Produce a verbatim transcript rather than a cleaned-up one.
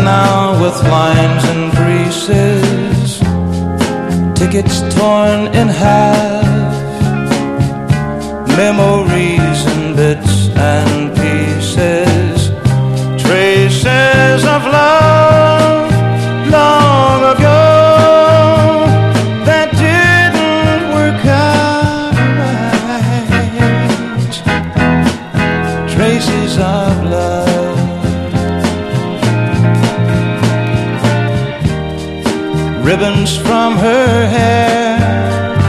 now with lines and creases, tickets torn in half, memories in bits and pieces, traces of love long ago that didn't work out right, traces of love. Ribbons from her hair,